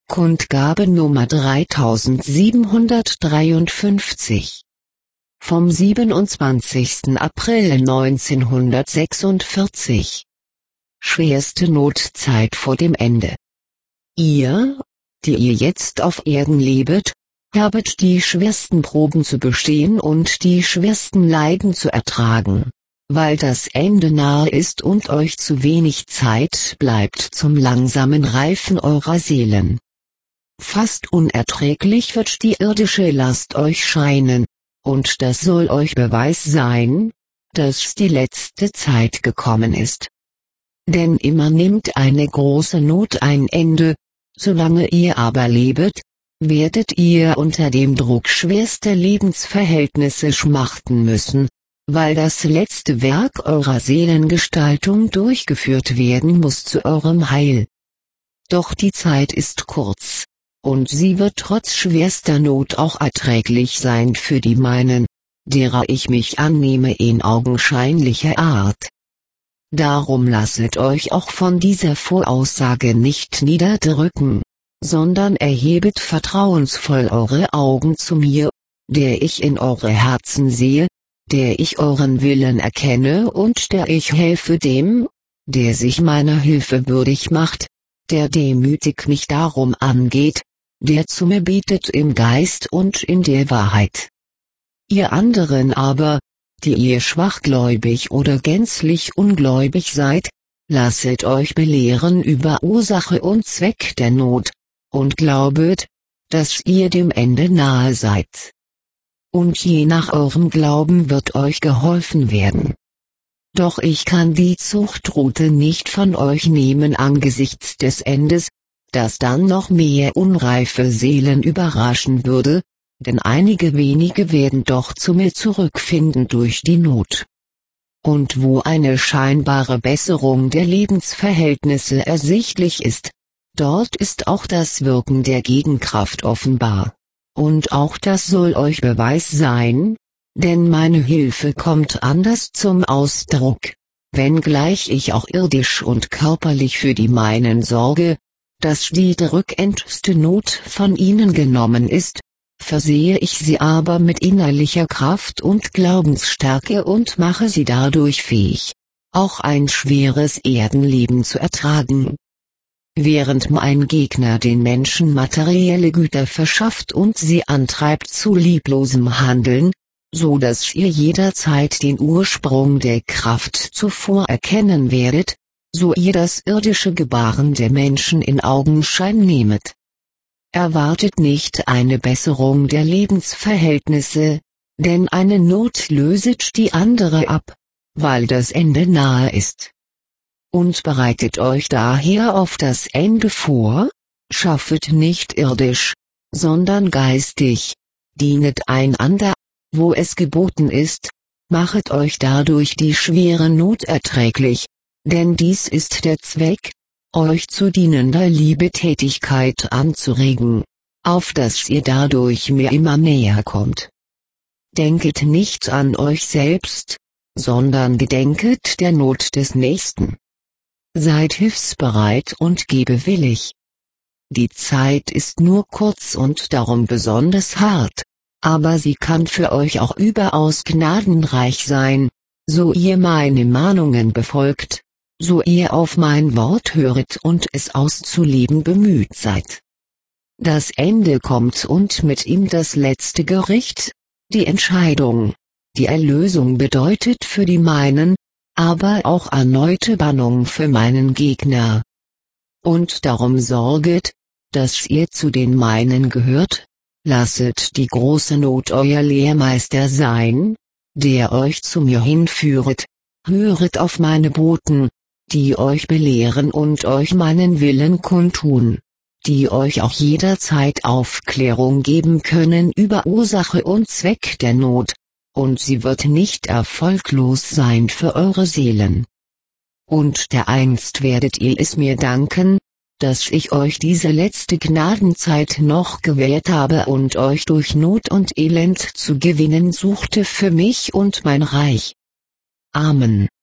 Kundgabe Nummer 3753. Vom 27. April 1946. Schwerste Notzeit vor dem Ende. Ihr, die ihr jetzt auf Erden lebet, habet die schwersten Proben zu bestehen und die schwersten Leiden zu ertragen, weil das Ende nahe ist und euch zu wenig Zeit bleibt zum langsamen Reifen eurer Seelen. Fast unerträglich wird die irdische Last euch scheinen, und das soll euch Beweis sein, dass die letzte Zeit gekommen ist. Denn immer nimmt eine große Not ein Ende, solange ihr aber lebet, werdet ihr unter dem Druck schwerster Lebensverhältnisse schmachten müssen, weil das letzte Werk eurer Seelengestaltung durchgeführt werden muss zu eurem Heil. Doch die Zeit ist kurz, und sie wird trotz schwerster Not auch erträglich sein für die meinen, derer ich mich annehme in augenscheinlicher Art. Darum lasset euch auch von dieser Voraussage nicht niederdrücken, sondern erhebet vertrauensvoll eure Augen zu mir, der ich in eure Herzen sehe, der ich euren Willen erkenne und der ich helfe dem, der sich meiner Hilfe würdig macht, der demütig mich darum angeht, der zu mir bietet im Geist und in der Wahrheit. Ihr anderen aber, die ihr schwachgläubig oder gänzlich ungläubig seid, lasset euch belehren über Ursache und Zweck der Not, und glaubet, dass ihr dem Ende nahe seid. Und je nach eurem Glauben wird euch geholfen werden. Doch ich kann die Zuchtrute nicht von euch nehmen angesichts des Endes, das dann noch mehr unreife Seelen überraschen würde, denn einige wenige werden doch zu mir zurückfinden durch die Not. Und wo eine scheinbare Besserung der Lebensverhältnisse ersichtlich ist, dort ist auch das Wirken der Gegenkraft offenbar. Und auch das soll euch Beweis sein, denn meine Hilfe kommt anders zum Ausdruck, wenngleich ich auch irdisch und körperlich für die meinen sorge, dass die drückendste Not von ihnen genommen ist, versehe ich sie aber mit innerlicher Kraft und Glaubensstärke und mache sie dadurch fähig, auch ein schweres Erdenleben zu ertragen. Während mein Gegner den Menschen materielle Güter verschafft und sie antreibt zu lieblosem Handeln, so dass ihr jederzeit den Ursprung der Kraft zuvor erkennen werdet, so ihr das irdische Gebaren der Menschen in Augenschein nehmet. Erwartet nicht eine Besserung der Lebensverhältnisse, denn eine Not löset die andere ab, weil das Ende nahe ist. Und bereitet euch daher auf das Ende vor, schaffet nicht irdisch, sondern geistig, dienet einander, wo es geboten ist, machet euch dadurch die schwere Not erträglich, denn dies ist der Zweck, euch zu dienender Liebetätigkeit anzuregen, auf dass ihr dadurch mir immer näher kommt. Denket nicht an euch selbst, sondern gedenket der Not des Nächsten. Seid hilfsbereit und gebewillig. Die Zeit ist nur kurz und darum besonders hart, aber sie kann für euch auch überaus gnadenreich sein, so ihr meine Mahnungen befolgt, so ihr auf mein Wort höret und es auszuleben bemüht seid. Das Ende kommt und mit ihm das letzte Gericht, die Entscheidung, die Erlösung bedeutet für die meinen, aber auch erneute Bannung für meinen Gegner. Und darum sorget, dass ihr zu den meinen gehört, lasset die große Not euer Lehrmeister sein, der euch zu mir hinführet, höret auf meine Boten, die euch belehren und euch meinen Willen kundtun, die euch auch jederzeit Aufklärung geben können über Ursache und Zweck der Not, und sie wird nicht erfolglos sein für eure Seelen. Und dereinst werdet ihr es mir danken, dass ich euch diese letzte Gnadenzeit noch gewährt habe und euch durch Not und Elend zu gewinnen suchte für mich und mein Reich. Amen.